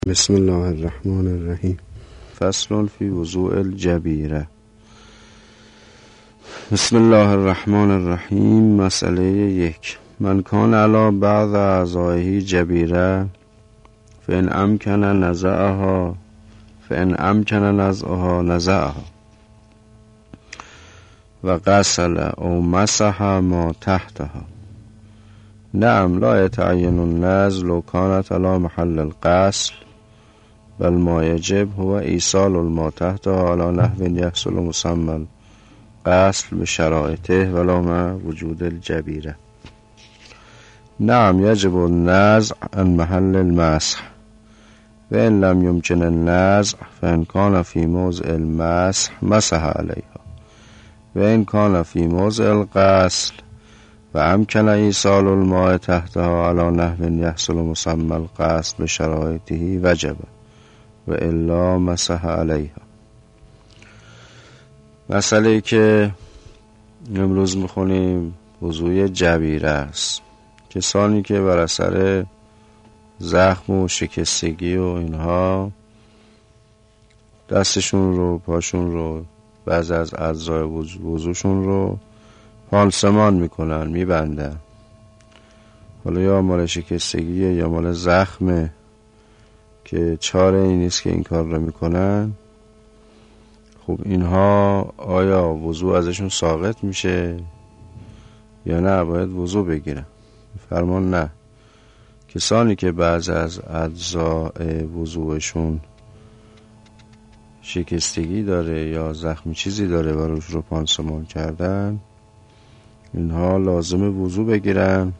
بسم الله الرحمن الرحیم. فصل فی وضوء الجبیره. بسم الله الرحمن الرحیم. مسئله 1. من کان علی بعض اعضایه جبیره فان امکن نزعها نزعها و غسل او مسح ما تحتها. نعم لا يتعين النزع لو كانت على محل الغسل، بل ما يجب هو ایصال الماء تحتها على نحو يحصل مسمى الغسل بشرائطه ولا مع وجود الجبيرة. نعم يجب النزع عن محل المسح، وإن لم يمكن النزع فإن كان في موضع المسح مسح عليها، وإن كان في موضع الغسل وامکن ایصال الماء تحتها على نحو يحصل مسمى الغسل بشرائطه وجب و الا مسح علیها. مسئله که امروز میخونیم وضوء جبیره است. کسانی که بر اثر زخم و شکستگی و اینها دستشون رو، پاشون رو، بعضی از اعضای وضوشون رو پانسمان میکنن، میبندن. حالا یا مال شکستگیه یا مال زخمه که چاره این نیست که این کار رو میکنن. خب اینها آیا وضو ازشون ساقط میشه یا نه باید وضو بگیرن؟ فرمان نه. کسانی که بعضی از اجزای وضوشون شکستگی داره یا زخمی چیزی داره و روش رو پانسمان کردن، اینها لازمه وضو بگیرن.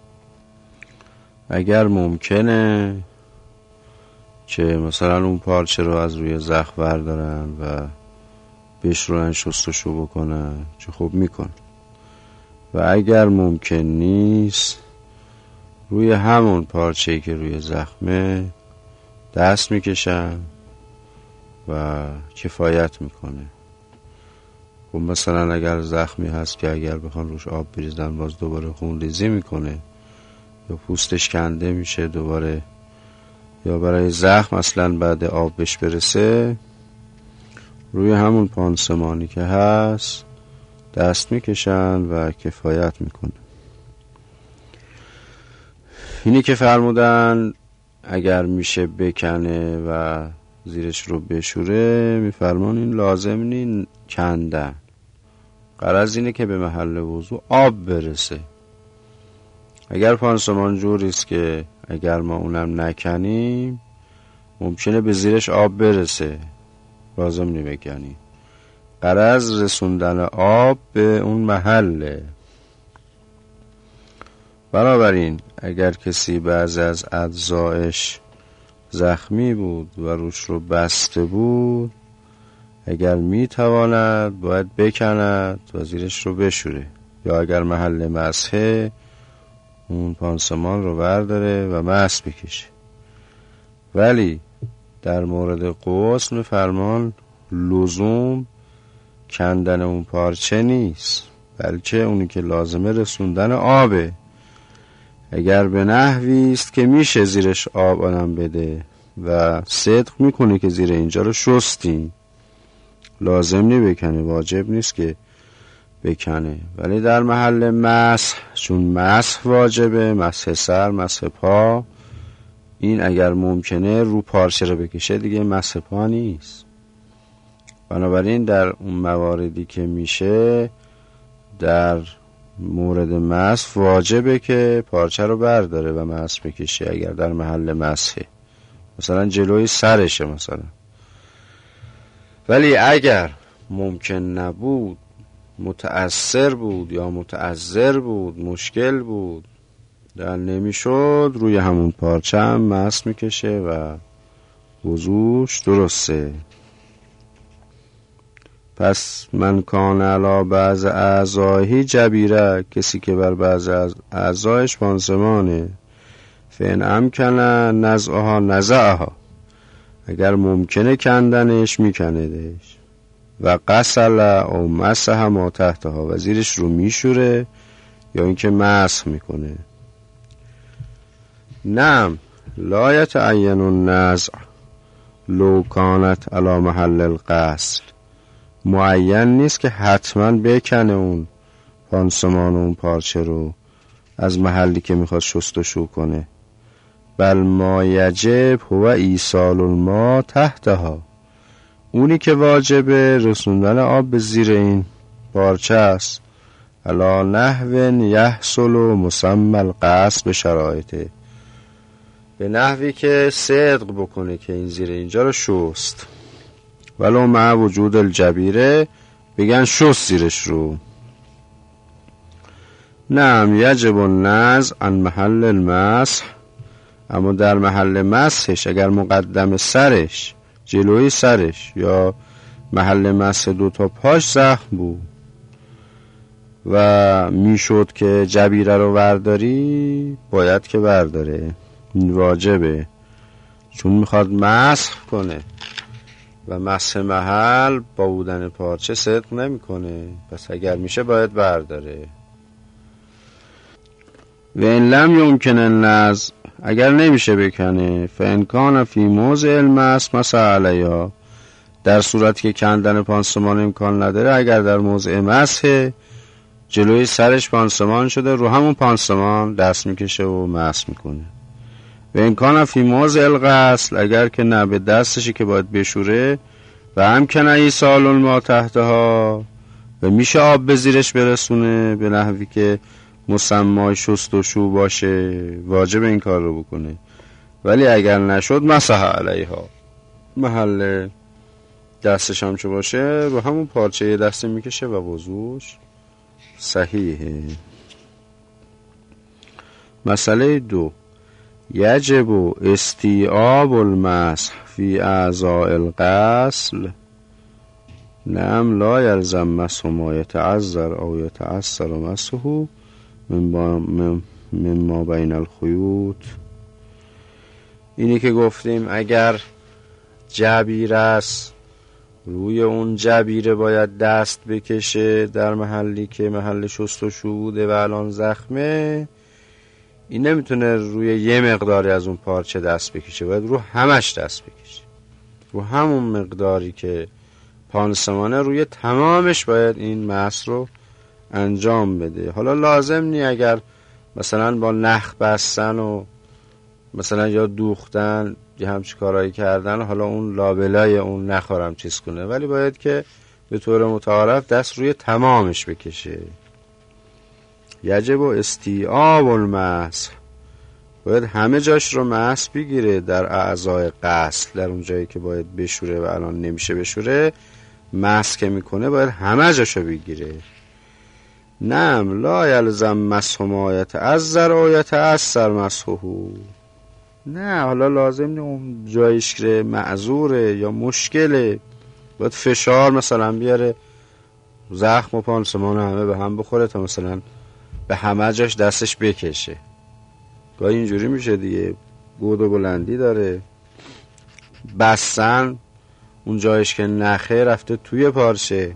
اگر ممکنه که مثلا اون پارچه رو از روی زخم بردارن و بشورن، شستشو بکنن، چه خوب میکن. و اگر ممکن نیست روی همون پارچه‌ای که روی زخمه دست میکشن و کفایت میکنه. خب مثلا اگر زخمی هست که اگر بخوان روش آب بریزن باز دوباره خون ریزی میکنه یا پوستش کنده میشه دوباره، یا برای زخم اصلا بعد آب بهش برسه روی همون پانسمانی که هست دست میکشن و کفایت میکنه. اینی که فرمودن اگر میشه بکنه و زیرش رو بشوره، میفرمان این لازم نی کندن. غرض اینه که به محل وضو آب برسه. اگر پانسمان جوریست که اگر ما اونم نکنیم ممکنه به زیرش آب برسه، لازم نی بکنیم. غرض رسوندن آب به اون محله. بنابراین اگر کسی بعضی از اجزایش زخمی بود و روش رو بسته بود، اگر میتواند باید بکند و زیرش رو بشوره، یا اگر محل مسحه اون پانسمان رو برداره و مسح بکشه. ولی در مورد غسل فرمان لزوم کندن اون پارچه نیست، بلکه اونی که لازمه رسوندن آبه. اگر به نحوی است که میشه زیرش آب آدم بده و صدق میکنه که زیر اینجا رو شستیم، لازم نی بکنه، واجب نیست که بکنه. ولی در محل مسح، چون مسح واجبه، مسح سر، مسح پا، این اگر ممکنه رو پارچه رو بکشه دیگه مسح پا نیست. بنابراین در اون مواردی که میشه در مورد مسح واجبه که پارچه رو برداره و مسح بکشه. اگر در محل مسحه مثلا جلوی سرشه مثلا. ولی اگر ممکن نبود، متأثر بود یا متعذر بود، مشکل بود، در نمیشد، روی همون پارچه هم مسح میکشه و وضوش درسته. پس من کان علی بعض اعضایه جبیره، کسی که بر بعض از اعضایش پانسمانه، فین امکن نزعها نزعها، اگر ممکنه کندنش میکندش، و غسل او مسح ما تحتها، و زیرش رو میشوره یا اینکه مسح میکنه. نعم لا یتعین النزع لو کانت علی محل الغسل، معین نیست که حتما بکنه اون پانسمان اون پارچه رو از محلی که میخواد شستشو کنه، بل ما یجب هو ایصال الماء تحتها، اونی که واجبه رسوندن آب به زیر این پارچه است، علی نحو یحصل مسمى الغسل به شرایطه، به نحوی که صدق بکنه که این زیر اینجا رو شست، ولو مع وجود الجبیره، بگن شست زیرش رو. نعم یجب النزع عن محل المسح، اما در محل مسحش اگر مقدم سرش، جلوی سرش یا محل مسح دوتا پاش زخم بود و میشد که جبیره رو برداری، باید که برداره، واجبه، چون میخواد مسح کنه و مسح محل با بودن پارچه صدق نمیکنه، پس اگر میشه باید برداره. و این لم یمکن النزع، اگر نمیشه بکنه، فان کان فی موضع المسح مسح علیها، در صورتی که کندن پانسمان امکان نداره، اگر در موضع مسح جلوی سرش پانسمان شده، رو همون پانسمان دست میکشه و مسح میکنه. و امکان فی موضع الغسل، اگر که نه به دستشی که باید بشوره و امکن ایصال الماء تحتها، و میشه آب به زیرش برسونه به نحوی که مسمای شستشو باشه، واجب این کار رو بکنه. ولی اگر نشد مسح علیها، محل دستش هم چه باشه رو همون پارچه دسته میکشه و وضوش صحیحه. مسئله 2، یجب استیعاب المسح فی اعضاء الغسل، نعم لا یلزم مسح ما یتعذر او یتعسر مسحه من ما بین الخیوط. اینی که گفتیم اگر جبیره است، روی اون جبیره باید دست بکشه در محلی که محل شستشو بوده و الان زخمه، این نمیتونه روی یه مقداری از اون پارچه دست بکشه، باید رو همش دست بکشه، رو همون مقداری که پانسمانه روی تمامش باید این مسح رو انجام بده. حالا لازم نی اگر مثلا با نخ بستن و مثلا یا دوختن یا همچی کارهایی کردن، حالا اون لابلای اون نخورم چیز کنه، ولی باید که به طور متعارف دست روی تمامش بکشه. یجب استیعاب المسح، باید همه جاش رو مسح بگیره در اعضای غسل، در اون جایی که باید بشوره و الان نمیشه بشوره، مسح که میکنه باید همه جاش رو بگیره. نعم لا یلزم مسح ما یتعذر و یتعسر مسحه، نه حالا لازم نه اون جایش که معذوره یا مشکله باید فشار مثلا بیاره زخم و پانسمان همه به هم بخوره تا مثلا به همه جاش دستش بکشه. گاهی اینجوری میشه دیگه، بود و بلندی داره، بستن اون جایش که نخه رفته توی پارچه،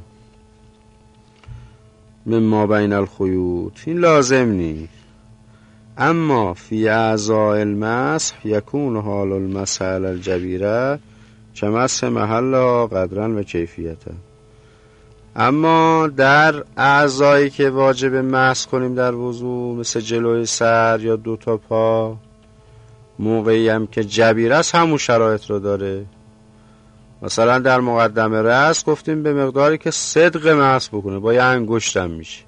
من ما بین الخیوط، این لازم نیست. اما فی اعضاء المسح یکون حال المسح علی الجبیره کمسح محلها قدرا و کیفیتا، اما در اعضایی که واجب مسح کنیم در وضو، مثل جلوی سر یا دوتا پا، موقعی هم که جبیره است همون شرایط رو داره. مثلا در مقدمه رأس گفتیم به مقداری که صدق مسح بکنه، با یه انگشتم میشه،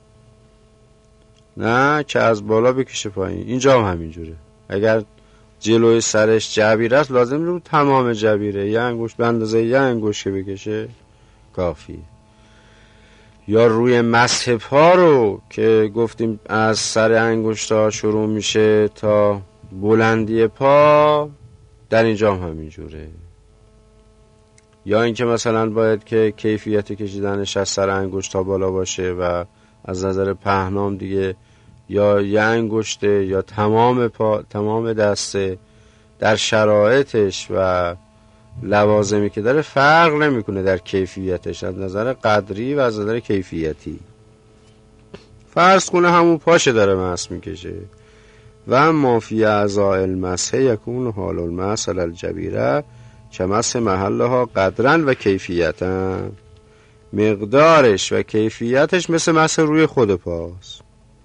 نه که از بالا بکشه پایین. اینجا هم همینجوره، اگر جلوی سرش جبیره است لازم رو تمام جبیره یه انگشت به اندازه یه انگشت که بکشه کافیه. یا روی مسح پا رو که گفتیم از سر انگشتا شروع میشه تا بلندی پا، در اینجا هم همینجوره. یا اینکه مثلا باید که کیفیت کشیدنش از سر انگشت تا بالا باشه و از نظر پهنام دیگه یا یه انگشته یا تمام پا، تمام دسته، در شرایطش و لوازمی که داره فرق نمیکنه در کیفیتش از نظر قدری و از نظر کیفیتی. فرض کنه همون پاشه داره مسح میکشه و ما فی اعضاء المسح یکون حال المسح علی الجبیره که مسح محلها قدرن و کیفیتا، مقدارش و کیفیتش مثل مسح روی خود پاست.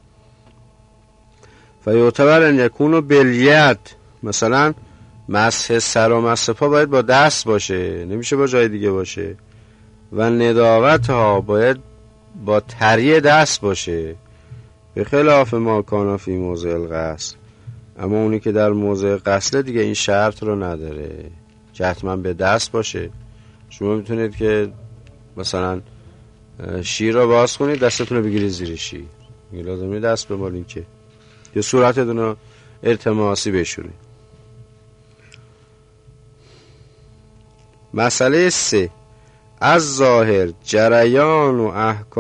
فیعتبر ان یکون بالید، مثلا مسح سر و مسح پا باید با دست باشه، نمیشه با جای دیگه باشه. و نداوت ها باید با تری دست باشه، به خلاف ما کانا فی موضع الغسل. اما اونی که در موضع غسل دیگه این شرط رو نداره که حتما به دست باشه. شما میتونید که مثلا شیر رو باز کنید، دستتون رو بگیرید زیر شیر، لازمه دست بمالین که یا صورتتون رو التماسی بشورید. مسئله 3 از ظاهر جریان و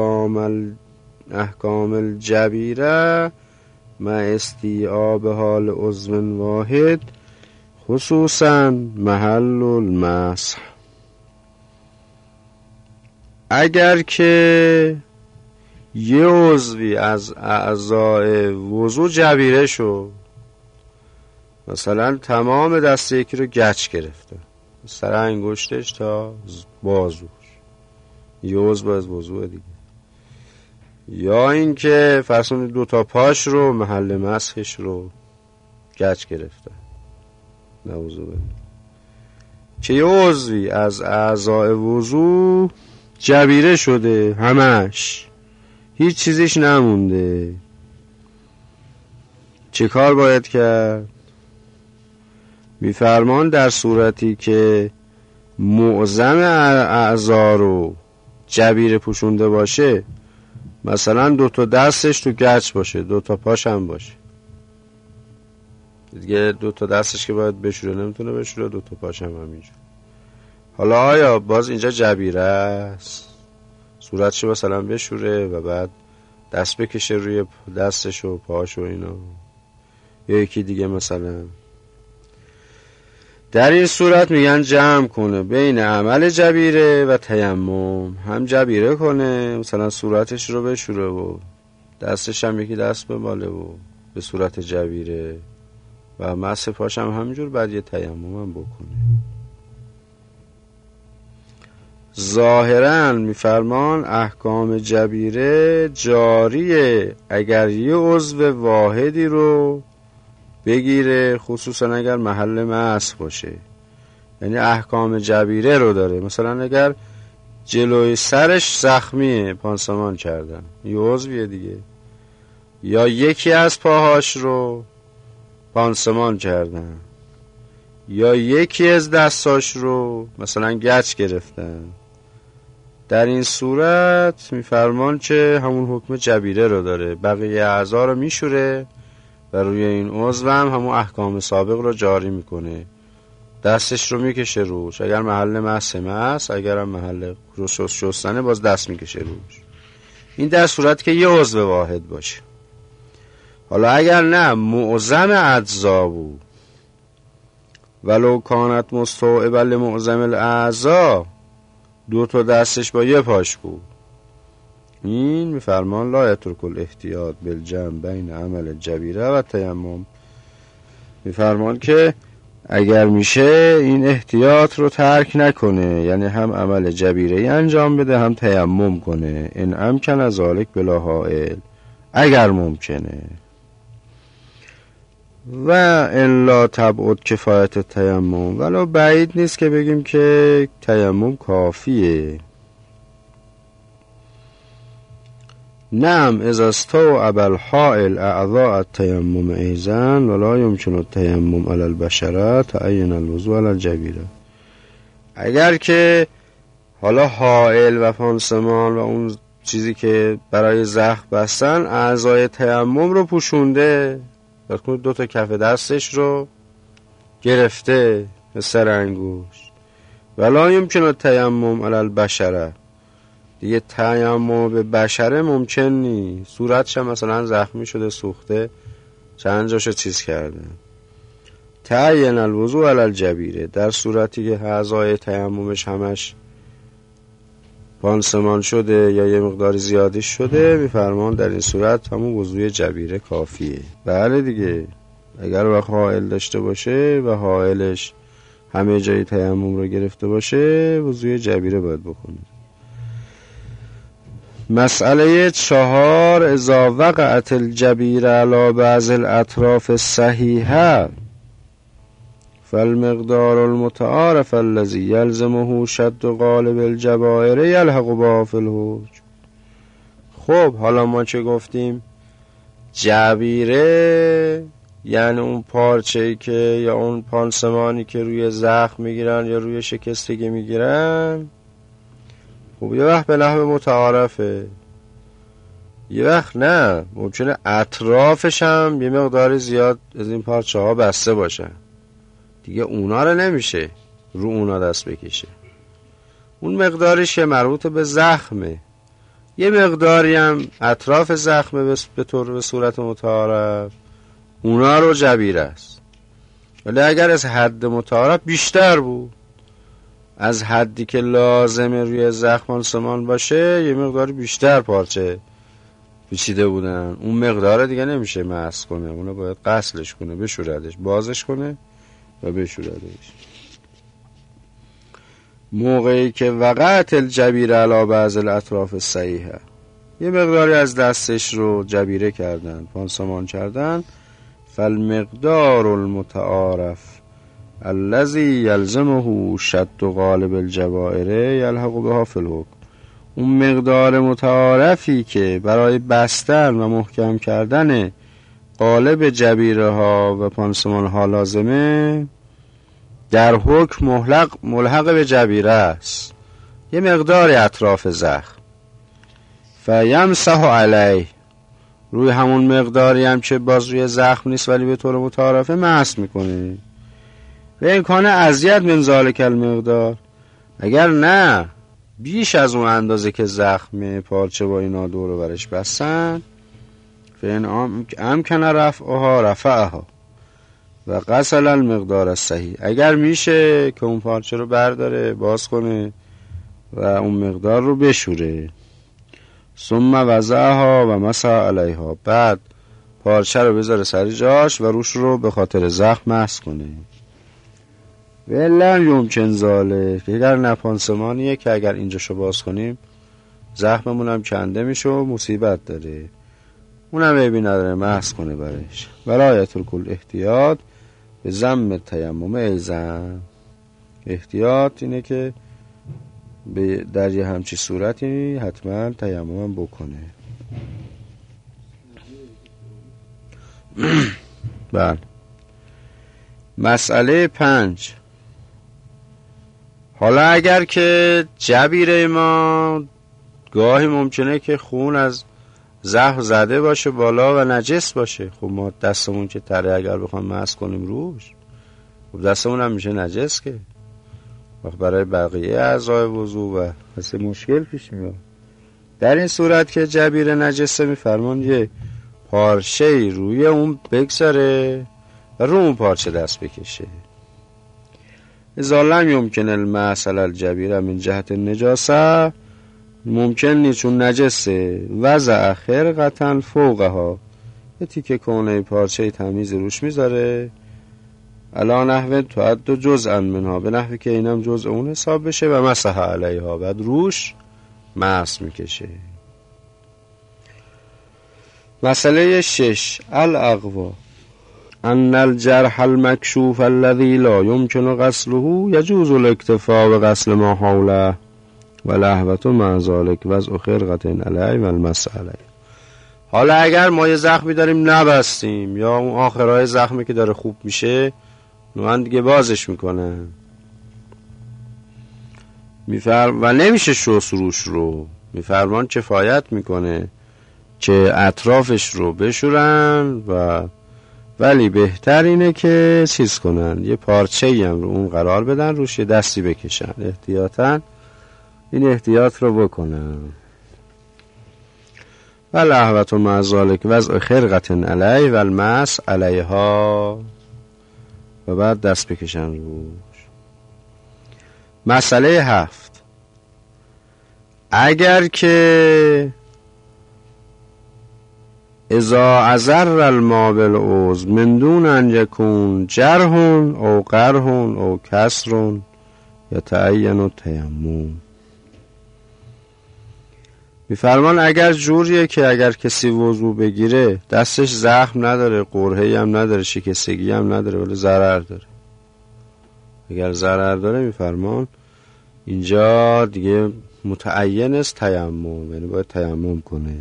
احکام الجبیره مع استیعاب حال عضو واحد خصوصا محل المسح. اگر که یه عضوی از اعضای وضو جبیره شو، مثلا تمام دست یکی رو گچ گرفته، سر انگشتش تا بازوش، یه عضو از وضو دیگه. یا اینکه فرسون 2 تا پاش رو محل مسحش رو گچ گرفته، نعوذ بالله، که یه عضوی از اعضای وضو جبیره شده، همش هیچ چیزیش نمونده، چه کار باید کرد؟ میفرمان در صورتی که معظم اعضا رو جبیره پوشونده باشه، مثلا 2 تا دستش تو گچ باشه، 2 تا پاش هم باشه دیگه، 2 تا دستش که باید بشوره نمیتونه بشوره، 2 تا پاش هم همینجور. حالا آیا باز اینجا جبیره است؟ صورتشو مثلا بشوره و بعد دست بکشه روی دستش و پاش و اینا، یا یکی دیگه مثلا. در این صورت میگن جمع کنه بین عمل جبیره و تیمم، هم جبیره کنه، مثلا صورتش رو بشوره و دستش هم یکی دست بماله و به صورت جبیره، و مسح پاش هم همینجور، بعد یه تیمم هم بکنه. ظاهرا میفرمان احکام جبیره جاریه اگر یه عضو واحدی رو بگیره، خصوصا اگر محل مسح باشه، یعنی احکام جبیره رو داره. مثلا اگر جلوی سرش زخمیه، پانسمان کردن، یه عضویه دیگه. یا یکی از پاهاش رو پانسمان کردن، یا یکی از دستاش رو مثلا گچ گرفتن. در این صورت میفرمان که همون حکم جبیره رو داره، بقیه اعضا رو میشوره و روی این عضو هم همون احکام سابق رو جاری میکنه. دستش رو میکشه روش، اگر محل مسح، اگر هم محل شستنه باز دست میکشه روش. این در صورت که یه عضو واحد باشه. حالا اگر نه معظم اجزا بود، ولو کانت مستوعبه لمعظم الاعضا، 2 تا دستش با یه پاش بود، این میفرمان لا یترک الاحتیاط بالجمع بین عمل جبیره و تیمم. میفرمان که اگر میشه این احتیاط رو ترک نکنه، یعنی هم عمل جبیره انجام بده هم تیمم کنه. ان امکن ذلک بلا حائل، اگر ممکنه. و الا تبعد کفایت تیمم، ولو بعید نیست که بگیم که تیمم کافیه. نعم اذا استوعب الحائل اعضاء التیمم ایضا ولا يمكن التیمم علی البشره تعین الوضوء علی الجبیره. اگر که حالا حائل و پانسمان و اون چیزی که برای زخم بستن اعضای تیمم رو پوشونده، 2 تا کف دستش رو گرفته به سر انگوش، ولا يمكن التیمم علی البشره، دیگه تیمم به بشره ممکن نیست. صورتش مثلا زخمی شده، سوخته، چند جاشو چیز کرده، تعین الوضوء علی الجبیره. در صورتی که اعضای تیممش همش پانسمان شده یا یه مقدار زیادی شده، میفرمان در این صورت همون وضوء جبیره کافیه. بله دیگه، اگر وقت حائل داشته باشه و حائلش همه جای تیمم رو گرفته باشه وضوی جبیره باید بکنه. مسئله 4 اذا وقعت الجبیره علی بعض الاطراف الصحیحه فالمقدار المتعارف الذي يلزمه شد غالب الجبائر يلحق بها في الحكم. خب حالا ما چه گفتیم؟ جبیره یعنی اون پارچه‌ای که یا اون پانسمانی که روی زخم میگیرن یا روی شکستگی میگیرن، خب یه وقت به نحو متعارفه، یه وقت نه، ممکنه اطرافش هم یه مقدار زیاد از این پارچه ها بسته باشن، دیگه اونا رو نمیشه رو اونا دست بکشه. اون مقدارش یه مربوط به زخمه، یه مقداری هم اطراف زخمه به صورت متعارف، اونا رو جبیره است. ولی اگر از حد متعارف بیشتر بود، از حدی که لازمه روی زخم سمان باشه یه مقدار بیشتر پارچه پیچیده بودن، اون مقدار دیگه نمیشه مسح کنه، اونو باید غسلش کنه، بشوردش، بازش کنه و بشوردش. موقعی که وقعت الجبیره علی بعض الاطراف الصحیحه، یه مقداری از دستش رو جبیره کردن، پانسمان کردن، فالمقدار المتعارف الذي يلزمه شد غالب الجبائر يلحق بها في الحكم. اون مقدار متعارفی که برای بستن و محکم کردن غالب جبیره ها و پانسمان ها لازمه، در حکم ملحق به جبیره است، یه مقدار اطراف زخم. فیمسح علیه، روی همون مقداری هم که باز روی زخم نیست ولی به طور متعارفه مسح میکنه. و امکان ازید من ذالک المقدار، اگر نه بیش از اون اندازه که زخم پارچه با اینا دور و برش بستن، فین امکن رفعها رفعها و غسل المقدار الصحیح، اگر میشه که اون پارچه رو برداره باز کنه و اون مقدار رو بشوره. ثم وضعها و مسح علیها، بعد پارچه رو بذاره سر جاش و روش رو به خاطر زخم مسح کنه. ولن یمکن ذالک، اگر نپانسمانیه که اگر اینجاشو باز کنیم زخممون هم کنده میشه و مصیبت داره، اونم عیبی نداره، مسح کنه برش. ولایت الکل احتیاط به ضم تیمم ایزن، احتیاط اینه که در یه همچی صورتی حتما تیمم بکنه. بله. مسئله 5، حالا اگر که جبیره ما گاهی ممکنه که خون از زخم زده باشه بالا و نجس باشه، خب ما دستمون که تره اگر بخوام مسح کنیم روش، خب دستمون هم میشه نجس، که وقت برای بقیه اعضای وضو و مثل مشکل پیش میاد. در این صورت که جبیره نجسه میفرمان یه پارچه روی اون بگذاره و رو اون پارچه دست بکشه. اذا لم یمکن المسح علی الجبیره من جهت النجاسه، ممکن نیست چون نجسه، وضع خرقتا فوقها، یه تیکه کونه پارچه تمیز روش میذاره، علا نحو تعد جزءا منها، به نحوی که اینم جزء اون حساب بشه، و مسح علیها، بعد روش مسح میکشه. مسئله 6 الاقوا ان الجرح المكشوف الذي لا يمكن غسله يجوز الاكتفاء بغسل ما حوله ولهوة مع ذلك وضع خرقة علیه و المسح علیه. حالا اگر ما یه زخمی داریم نبستیم یا اون آخرهای زخمی که داره خوب میشه نوان دیگه بازش میکنن و نمیشه شست روش رو، میفرمان کفایت میکنه که اطرافش رو بشورن ولی بهتر اینه که چیز کنن، یه پارچه‌ای هم رو اون قرار بدن، روش یه دستی بکشن، احتیاطاً این احتیاط رو بکنن. و لهوة مع ذلك وضع خرقة علیه و المسح علیها، و بعد دست بکشن روش. مسئله 7 اگر که اذا عذر الماء بالعضو من دون ان یکون جرح او قرح او کسر یتعین التیمم. میفرمان اگر جوریه که اگر کسی وضو بگیره دستش زخم نداره، قرحه‌ای هم نداره، شکستگی هم نداره، ولی ضرر داره. اگر ضرر داره میفرمان اینجا دیگه متعین است تیمم، یعنی باید تیمم کنه.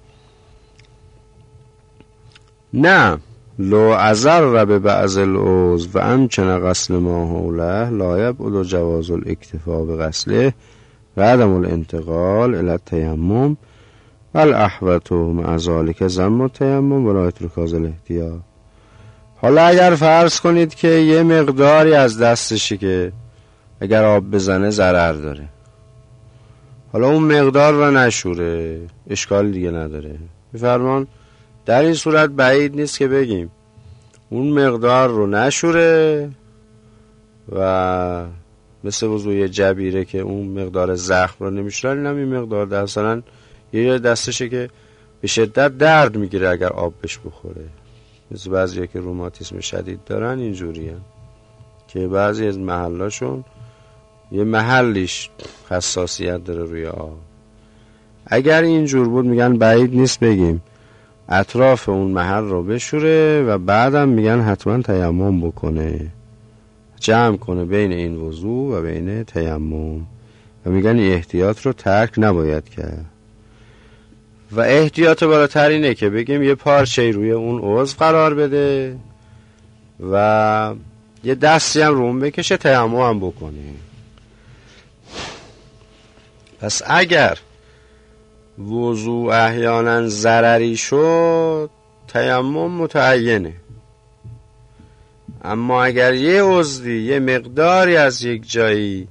نه لو عذر به بعض العضو و امکن غسل ما حوله لا یبعد جواز الاکتفا به غسله و عدم الانتقال الی التیمم و الاحوط مع ذلک ذم التیمم و لا یترک الاحتیاط. حالا اگر فرض کنید که یه مقداری از دستشی که اگر آب بزنه ضرر داره، حالا اون مقدار رو نشوره، اشکال دیگه نداره. میفرمان در این صورت بعید نیست که بگیم اون مقدار رو نشوره و مثل وضوی جبیره که اون مقدار زخم رو نمیشوره، اینم این مقدار در مثلا یه دستشه که به شدت درد میگیره اگر آب بهش بخوره، مثل بعضی که روماتیسم شدید دارن اینجوری هم که بعضی از محلاشون یه محلیش حساسیت داره روی آب. اگر اینجور بود میگن بعید نیست بگیم اطراف اون محل رو بشوره و بعدم میگن حتما تیمم بکنه، جمع کنه بین این وضو و بین تیمم و میگن احتیاط رو ترک نباید کرد. و احتیاط بالاتر اینه که بگیم یه پارچه روی اون عضو قرار بده و یه دستی هم رو اون بکشه، تیمم هم بکنه. پس اگر وضو احیانا ضرری شد تیمم متعینه، اما اگر یه عضوی یه مقداری از یک جایی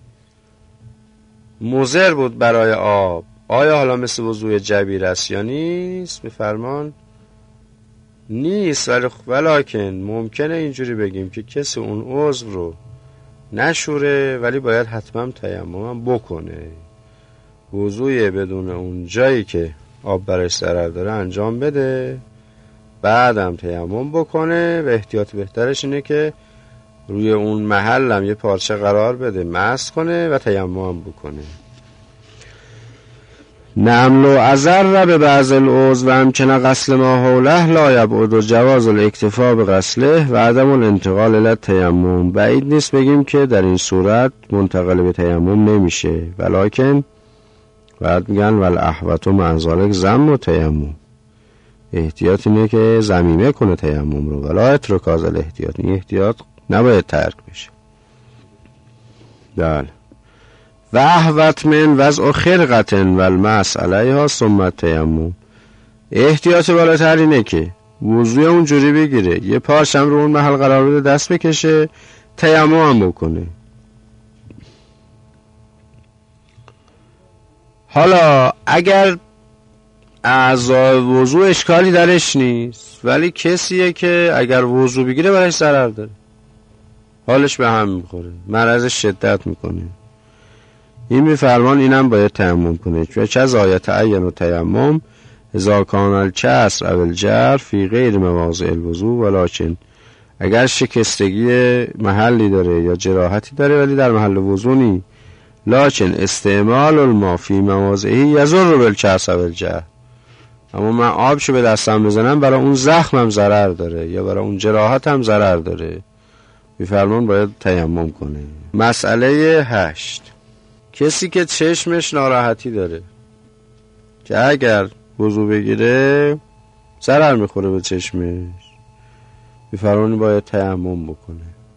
مضر بود برای آب، آیا حالا مثل وضوی جبیره است یا نیست؟ میفرمان نیست، ولیکن ممکنه اینجوری بگیم که کسی اون عضو رو نشوره ولی باید حتما تیمم بکنه. وضوی بدون اون جایی که آب برش ضرر داره انجام بده، بعدم تیمم بکنه و احتیاط بهترش اینه که روی اون محل هم یه پارچه قرار بده، مسح کنه و تیمم بکنه. نعم لو عذر به بعض العضو و امکن غسل ما حوله لا یبعد جواز الاکتفا به غسله و عدم الانتقال الی التیمم. بعید نیست بگیم که در این صورت منتقل به تیمم نمیشه، ولکن بعد میگن والاحوط مع ذلک ذم و تیمم. احتیاط اینه که ضمیمه کنه تیمم رو، ولا یترک الاحتیاط، این احتیاط نباید ترک بشه. بله. و احوط من وضع خرقة و المسح علیها ثم التیمم. احتیاط بالاتر اینه که وضوی اونجوری بگیره، یه پارچم رو اون محل قرار بده، دست بکشه، تیمم هم بکنه. حالا اگر اعضای وضو اشکالی درش نیست، ولی کسیه که اگر وضو بگیره برش ضرر داره، حالش به هم میخوره، مرضش شدت میکنه، این میفرمان اینم باید تیمم کنه. چه آیت عین و تیمم اذا کان الکسر او الجرح فی غیر مواضع الوضو، ولکن اگر شکستگی محلی داره یا جراحتی داره ولی در محل وضو نی، لکن استعمال الماء فی مواضعه یضر بالکسر و الجرح، اما من آبشو به دستم بزنم برای اون زخمم ضرر داره یا برای اون جراحتم ضرر داره، میفرمان باید تیمم کنه. مسئله 8، کسی که چشمش ناراحتی داره که اگر وضو بگیره ضرر میخوره به چشمش، میفرمان باید تیمم بکنه.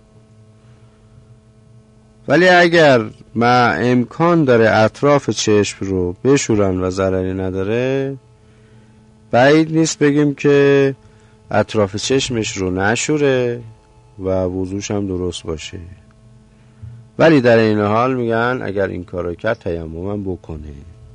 ولی اگر ما امکان داره اطراف چشم رو بشورن و ضرری نداره، بعید نیست بگیم که اطراف چشمش رو نشوره و وضوش هم درست باشه. ولی در این حال میگن اگر این کارو کرد تیمم هم بکنه.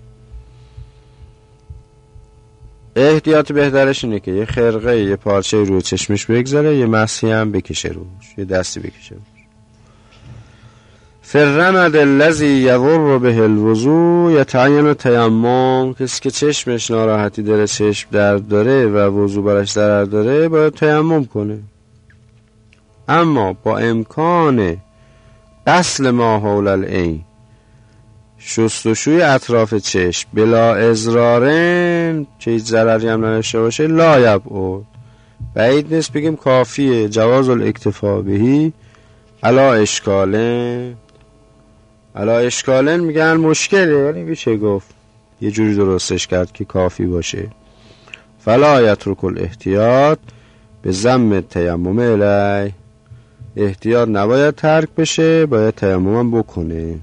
احتیاط بهترش اینه که یه خرقه یه پارچه روی چشمش بگذاره، یه مسحی هم بکشه روش، یه دستی بکشه روش. فرمد الذی یضر به الوضو یتعین تیمم. کسی که چشمش ناراحتی داره، چشم درد داره و وضو براش ضرر داره، باید تیمم کنه. اما با امکان غسل ما حول العین، شستشوی اطراف چشم بلا اضرارن، که هیچ ضرری هم نداشته باشه، لا یبعد، بعید نیست بگیم کافیه. جواز الاکتفا بهی علا اشکالن. علا اشکالن میگن مشکله، یعنی میشه گفت یه جوری درستش کرد که کافی باشه. فلا یترک الاحتیاط به ضم تیمم الی، احتیاط نباید ترک بشه، باید تیمم بکنه.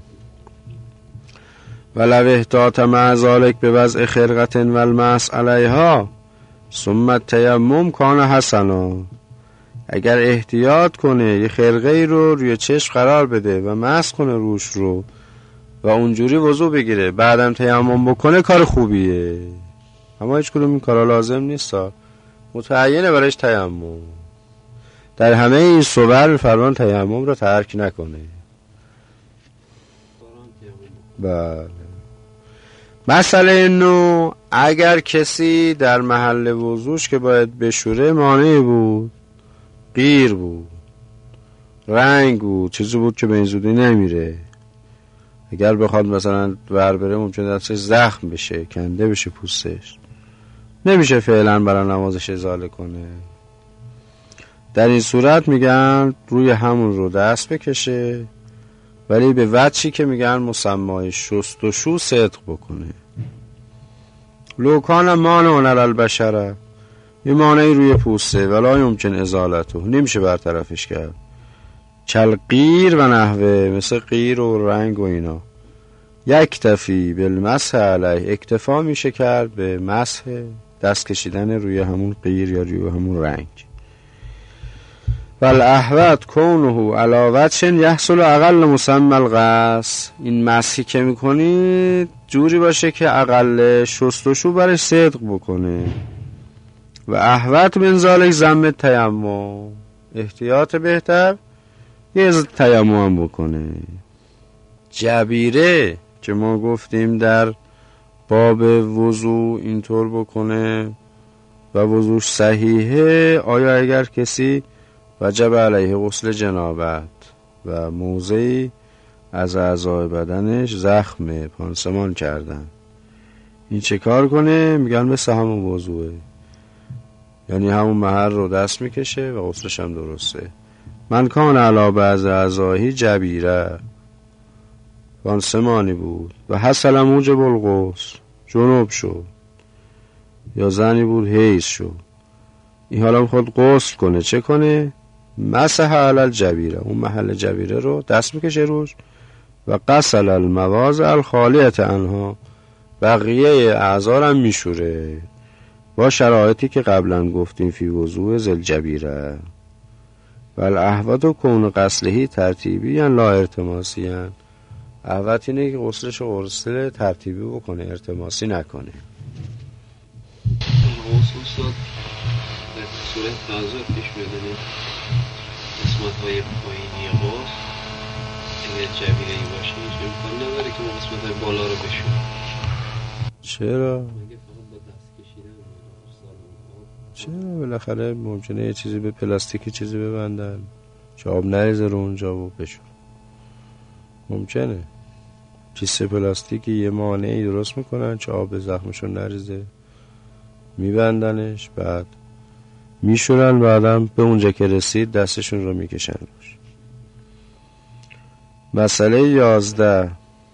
ولو احتاط مع ذلک به وضع خرقة و المسح علیها ثم التیمم کان حسنا. اگر احتیاط کنه یه خرقه رو روی چشم قرار بده و مسح کنه روش رو و اونجوری وضو بگیره، بعدم تیمم بکنه، کار خوبیه. اما هیچ کدوم این کارا لازم نیست، متعینه برایش تیمم. در همه این صور فرمان تیمم رو ترک نکنه. بله. مسئله نو، اگر کسی در محل وضوش که باید بشوره مانعی بود، قیر بود، رنگ بود، چیزی بود که به این زودی نمیره، اگر بخواد مثلا ور بره ممکنه دستش زخم بشه، کنده بشه پوستش، نمیشه فعلا برای نمازش ازاله کنه. در این صورت میگن روی همون رو دست بکشه، ولی به وجهی که میگن مسمای شستشو صدق بکنه. لوکان مانعون علی البشره، یه مانعی روی پوسته ولا یمکن ازالته، نمیشه برطرفش کرد. کل قیر و نحوه، مثل قیر و رنگ و اینا. یکتفی بالمسح علیه، اکتفا میشه کرد به مسح، دست کشیدن روی همون قیر یا روی همون رنگ. والاحوط کونه علی وجه یحصل اقل مسمى الغسل، این مسحی که میکنید جوری باشه که اقل شستشو برش صدق بکنه. و احوط من ذالک ضم تیمم، احتیاط بهتر یه تیمم بکنه. جبیره که ما گفتیم در باب وضو اینطور بکنه و وضوش صحیحه، آیا اگر کسی وجب علیه غسل جنابت و موضعی از اعضای بدنش زخم پانسمان کردن، این چه کار کنه؟ میگن مثل همون وضوعه، یعنی همون محل رو دست میکشه و غسلش هم درسته. من کان علی بعض اعضایی جبیره، پانسمانی بود و حصل موجب الغسل، جنوب شد، یا زنی بود حیض شد، این حالا خود غسل کنه، چه کنه؟ مسح علی الجبیره، اون محل جبیره رو دست میکشه روش و غسل المواضع الخالیة عنها، بقیه اعضا هم میشوره با شرایطی که قبلا گفتیم فی وضوء ذل جبیره. و الاحوط کون غسلهی ترتیبی یعنی لا ارتماسی، یعنی احوط اینه که غسلش رو غسل ترتیبی بکنه، ارتماسی نکنه. غسل در صورت تعذر پیش میادنه قسمت های پایینی غسل اگر جبیره‌ای باشه هیچ امکان نداره که ما قسمت های بالا رو بشونیم. چرا؟ چرا؟ بالاخره ممکنه یه چیزی به پلاستیکی چیزی ببندن که آب نریزه رو اونجا و بشون، ممکنه کیسه پلاستیکی یه مانعی درست میکنن که آب به زخمشون نریزه، میبندنش، بعد میشورن، بعدم به اونجا که رسید دستشون رو میکشن روش. مسئله 11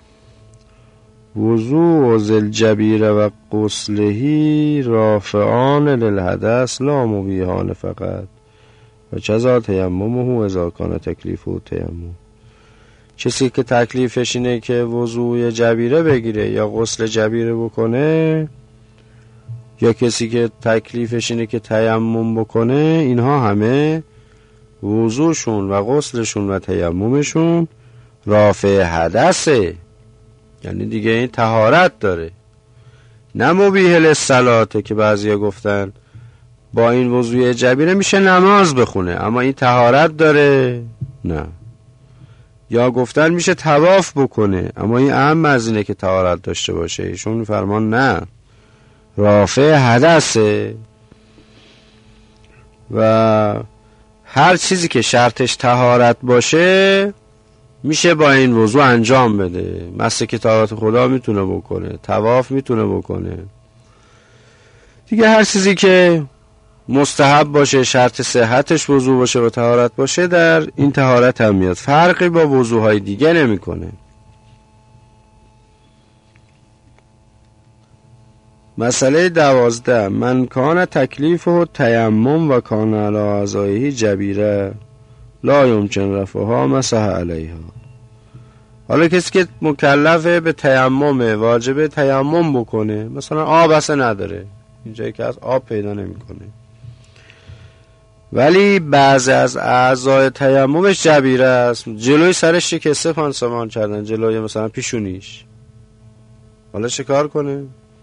وضوء ذل جبیره و غسلهی رافعان للحدث لا مبیحان فقط و جزا تیممه اذا کان تکلیفه تیمم. کسی که تکلیفش اینه که وضوء جبیره بگیره یا غسل جبیره بکنه، یا کسی که تکلیفش اینه که تیمم بکنه، اینها همه وضوشون و غسلشون و تیممشون رافع حدثه، یعنی دیگه این طهارت داره، نه مبیح للصلاة که بعضیا گفتن با این وضوء جبیره میشه نماز بخونه، اما این طهارت داره؟ نه. یا گفتن میشه طواف بکنه، اما این اهم از اینه که طهارت داشته باشه. ایشون فرمان نه، رافع حدثه و هر چیزی که شرطش طهارت باشه میشه با این وضو انجام بده. مثل که طهارت خدا میتونه بکنه، طواف میتونه بکنه دیگه. هر چیزی که مستحب باشه، شرط صحتش وضو باشه و طهارت باشه، در این طهارت هم میاد، فرقی با وضوهای دیگه نمیکنه. مسئله 12 من کان تکلیفه تیمم و کان علی اعضایه جبیره لا یمکن رفعها مسح علیها. حالا کسی که مکلفه به تیمم، واجبه تیمم بکنه، مثلا آب اصلا نداره، اینجایی که از آب پیدا نمیکنه، ولی بعضی از اعضای تیممش جبیره است، جلوی سرش شکسته پانسمان کردن، جلوی مثلا پیشونیش، حالا شکار کنه؟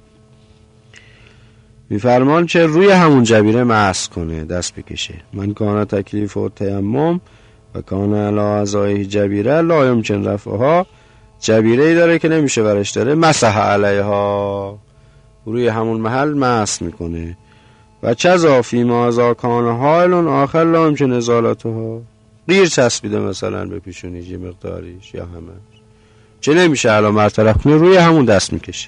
میفرمان که روی همون جبیره مسح کنه، دست بکشه. من کان تکلیف و تیمم و کان علی اعضای جبیره لا یمکن رفعها، جبیره ای داره که نمیشه برش داره، مسح علیها، روی همون محل مسح میکنه. و چذا فی ما ذا کان حائل آخر لا یمکن ازالتها، غیر چسبیده مثلا به پیشونیش یه مقداریش یا همه، چه نمیشه الان برطرف کنه، روی همون دست میکشه.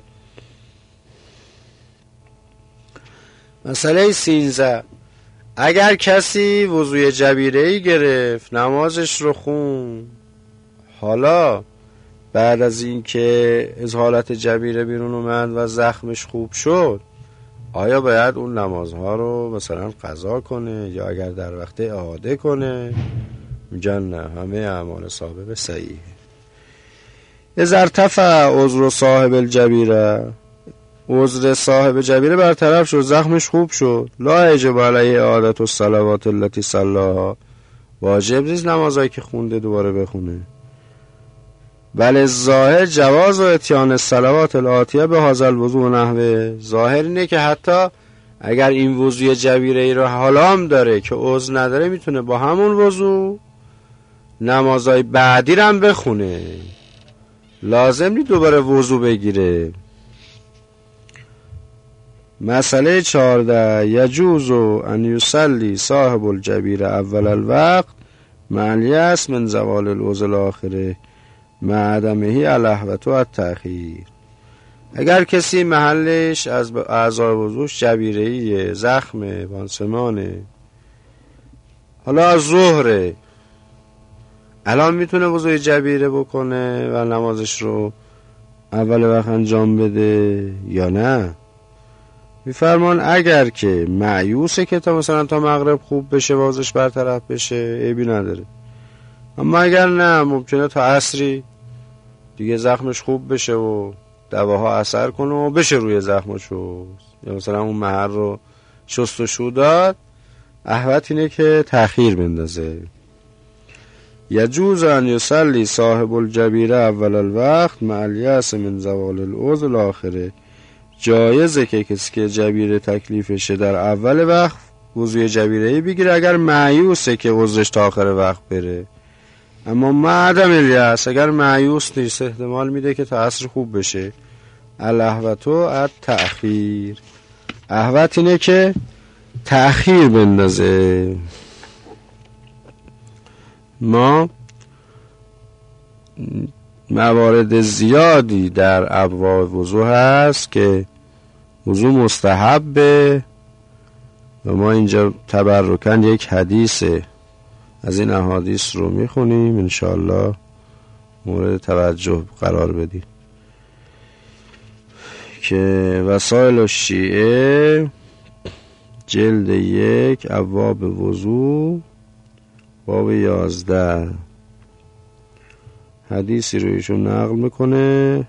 مسئله 13 اگر کسی وضوی جبیره‌ای گرفت، نمازش رو خون، حالا بعد از این که از حالت جبیره بیرون اومد و زخمش خوب شد، آیا باید اون نمازها رو مثلا قضا کنه یا اگر در وقت اعاده کنه؟ میگن نه، همه اعمال سابق صحیحه. اذا ارتفع عذر صاحب الجبیره، عذر صاحب جبیره برطرف شد، زخمش خوب شد، لا یجب علیه اعادة الصلوات التي صلاها، واجب نیست نمازایی که خونده دوباره بخونه. بل ظاهر جواز و اتیان الصلوات الآتیه به هذا الوضوء نحوه، ظاهر اینه که حتی اگر این وضوی جبیره ای رو حالا هم داره که عذر نداره، میتونه با همون وضو نمازای بعدی رو هم بخونه، لازم نیست دوباره وضو بگیره. مسئله 14 یجوز ان یصلی صاحب الجبیره اول الوقت مع الیأس من زوال العذر الاخره مع عدمه الهوة و التأخیر. اگر کسی محلش از اعضای وضوش جبیره‌ای، زخم پانسمانه، حالا از ظهره، الان میتونه وضوی جبیره بکنه و نمازش رو اول وقت انجام بده یا نه؟ میفرمان اگر که معیوسه که تا مثلا تا مغرب خوب بشه، وضوش برطرف بشه، عیبی نداره. اما اگر نه، ممکنه تا عصری دیگه زخمش خوب بشه و دواها اثر کنه و بشه روی زخمشو، یا مثلا اون محل رو شست و شو داد، احوط اینه که تأخیر بندازه. یجوز ان یصلی صاحب الجبیره اول الوقت مع الیأس من زوال العذر الاخره، جایزه که کسی که جبیره تکلیفشه در اول وقت وضوی جبیره‌ای بگیره اگر معیوسه که عذرش تا آخر وقت بره. اما معدم الیأس، اگر معیوس نیست، احتمال میده که تا عصر خوب بشه، الهوة و التأخیر، احوط اینه که تأخیر بندازه. ما موارد زیادی در ابواب وضو هست که وضو مستحبه و ما اینجا تبرکاً یک حدیث از این احادیث رو میخونیم، انشاءالله مورد توجه قرار بدیم. که وسائل الشیعه جلد 1 ابواب وضو باب 11 حدیثی رو ایشون نقل میکنه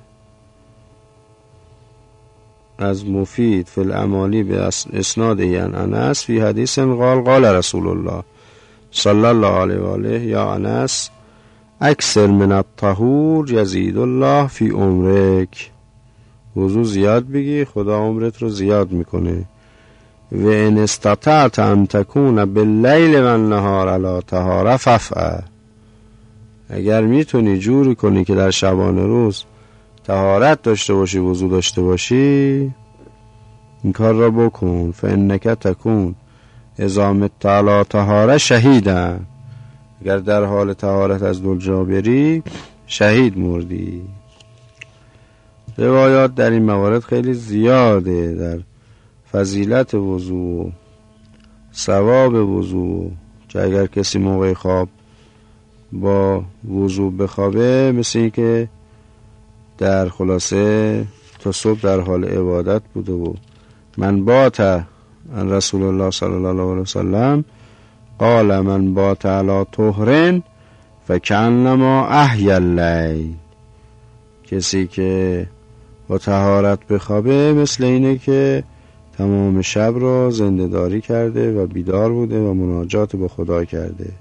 از مفید فی الامالی به اسناده عن انس فی حدیث قال رسول الله صلی الله علیه و آله یا انس اکثر من الطهور یزید الله فی عمرک، وضو زیاد بگی خدا عمرت رو زیاد میکنه. و ان استطعت ان تکون باللیل و النهار علی طهاره فافعل، اگر میتونی جوری کنی که در شبانه روز طهارت داشته باشی، وضو داشته باشی، این کار را بکن. فانک تکون اذا مت علی طهاره شهیدا، اگر در حال طهارت از دلجا بری شهید مردی. روایات در این موارد خیلی زیاده، در فضیلت وضو، ثواب وضو، که اگر کسی موقع خواب با وضو بخوابه مثل این که در خلاصه تا صبح در حال عبادت بوده. و من بات عن رسول الله صلی الله علیه وسلم قال من بات علی طهر فکأنما احیا اللیل، کسی که با طهارت بخوابه مثل اینه که تمام شب را زنده داری کرده و بیدار بوده و مناجات با خدا کرده.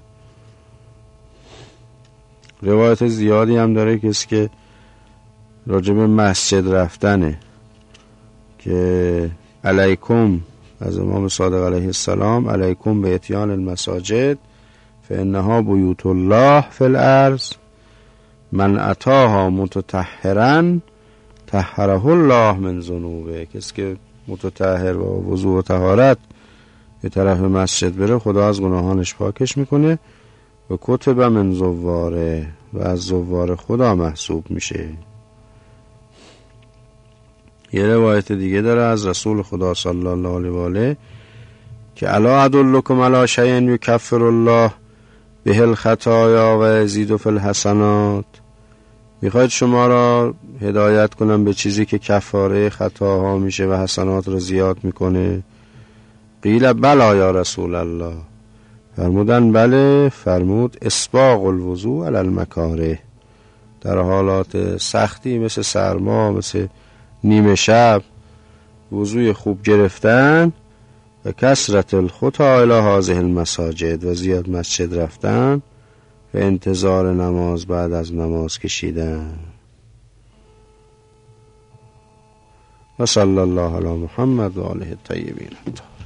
روایت زیادی هم داره کسی که راجب مسجد رفتنه که علیکم، از امام صادق علیه السلام، علیکم به اتیان المساجد فانها بیوت الله فی الارض من اتاها متطهرا طهره الله من ذنوبه. کسی که متطهر و وضو و طهارت به طرف مسجد بره خدا از گناهانش پاکش میکنه و کتب من زواره، و از زوار خدا محسوب میشه. یه روایت دیگه داره از رسول خدا صلی الله علیه و آله که الا ادلکم علی شیء یکفر الله به الخطایا و یزید فی الحسنات، میخواید شما را هدایت کنم به چیزی که کفاره خطاها میشه و حسنات را زیاد میکنه؟ قیل بلا یا رسول الله، فرمودن بله. فرمود اسباغ الوضوء علی المکاره، در حالات سختی مثل سرما، مثل نیمه شب، وضوی خوب گرفتن و کثرت الخطا الی هذه المساجد، و زیاد مسجد رفتن و انتظار نماز بعد از نماز کشیدن. و صلی الله علی محمد و آله الطیبین الطاهرین.